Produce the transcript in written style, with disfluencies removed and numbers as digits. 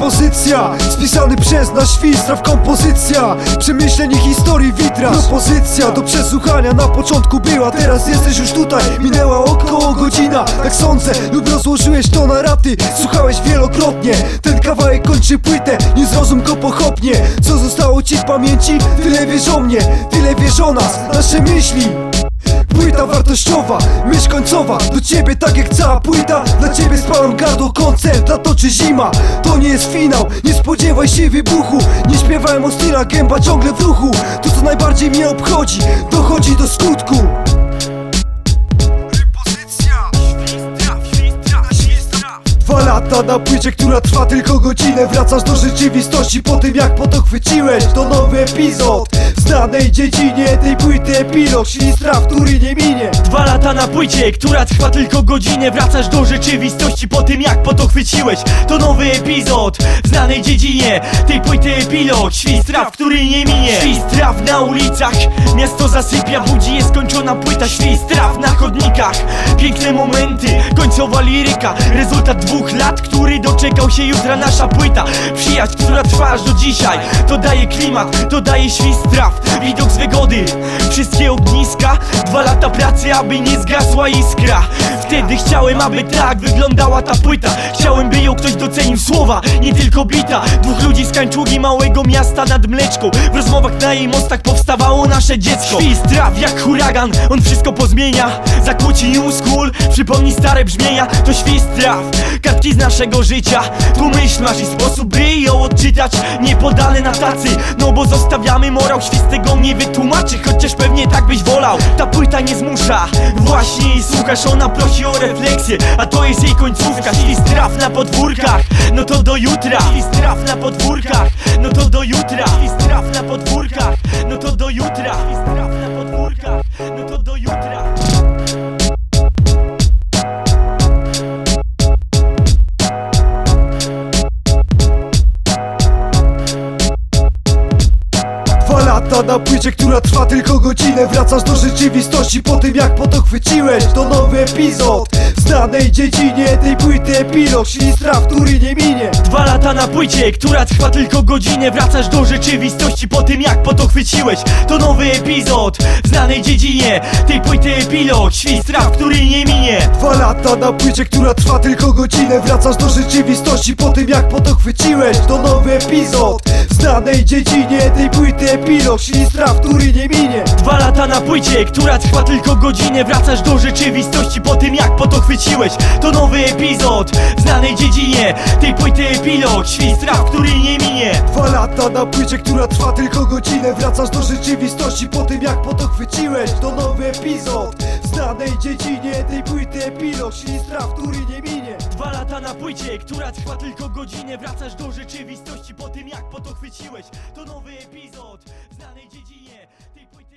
Propozycja, spisany przez nasz Świstraf. Kompozycja, przemyśleń i historii witraż. Propozycja do przesłuchania na początku była, teraz jesteś już tutaj. Minęła około godzina, tak sądzę, lub rozłożyłeś to na raty. Słuchałeś wielokrotnie, ten kawałek kończy płytę. Nie zrozum go pochopnie, co zostało ci w pamięci? Tyle wiesz o mnie, tyle wiesz o nas, nasze myśli. Płyta wartościowa, myśl końcowa. Do ciebie tak jak cała płyta. Dla ciebie spalam gardło, koncert, lato czy zima. To nie jest finał, nie spodziewaj się wybuchu. Nie śpiewałem o stylach, gęba ciągle w ruchu. To co najbardziej mnie obchodzi, dochodzi do skutku. Dwa lata na płycie, która trwa tylko godzinę. Wracasz do rzeczywistości po tym jak po to chwyciłeś. To nowy epizod w znanej dziedzinie. Tej płyty epilog, Świstraf, który nie minie. 2 lata na płycie, która trwa tylko godzinę. Wracasz do rzeczywistości po tym jak po to chwyciłeś. To nowy epizod w znanej dziedzinie. Tej płyty epilog, Świstraf, który nie minie. Świstraf na ulicach, miasto zasypia, budzi jest skończona płyta. Świstraf na chodnikach, piękne momenty, końcowa liryka. Rezultat 2 lat, który doczekał się jutra. Nasza płyta, przyjaźń, która trwa aż do dzisiaj. To daje klimat, to daje Świstraf, widok z wygody, wszystkie ogniska. 2 lata pracy, aby nie zgasła iskra. Wtedy chciałem, aby tak wyglądała ta płyta. Chciałem, by ją ktoś docenił, słowa, nie tylko bita. 2 ludzi z Kańczugi, małego miasta nad Mleczką. W rozmowach na jej mostach powstawało nasze dziecko. Świstraf jak huragan, on wszystko pozmienia. Zakłóci new school, przypomni stare brzmienia. To Świstraf, kartki z naszego życia. Tu myśl masz i sposób, by ją odczytać. Nie podane na tacy, no bo zostawiamy morał. Świst tego nie wytłumaczy, chociaż pewnie tak byś wolał. Ta płyta nie zmusza, właśnie jej słuchasz. Ona prosi o refleksję, a to jest jej końcówka. Świstraf na podwórkach, no to do jutra. Świstraf na podwórkach, no to do jutra. Świstraf na podwórkach, no to do jutra. Świstraf na podwórkach, no to do jutra. Lata na płycie, która trwa tylko godzinę. Wracasz do rzeczywistości po tym jak po to chwyciłeś. To nowy epizod w znanej dziedzinie. Tej płyty epilog, Świstraf, który nie minie. 2 lata na płycie, która trwa tylko godzinę. Wracasz do rzeczywistości po tym jak po to chwyciłeś. To nowy epizod w znanej dziedzinie. Tej płyty epilog, Świstraf, który nie minie. 2 lata na płycie, która trwa tylko godzinę. Wracasz do rzeczywistości po tym jak po to chwyciłeś. To nowy epizod w znanej dziedzinie. Tej płyty epilog, Świstraf, który nie minie. 2 lata na płycie, która trwa tylko godzinę. Wracasz do rzeczywistości po tym jak po to chwyciłeś. To nowy epizod w znanej dziedzinie. Tej płyty epilog, Świstraf, który nie minie. 2 lata na płycie, która trwa tylko godzinę. Wracasz do rzeczywistości po tym jak po to chwyciłeś. To nowy epizod w znanej dziedzinie. Tej płyty epilog, Świstraf, który nie minie. 2 lata na płycie, która trwa tylko godzinę. Wracasz do rzeczywistości po tym jak po to chwyciłeś. To nowy epizod w znanej dziedzinie. Tej płyty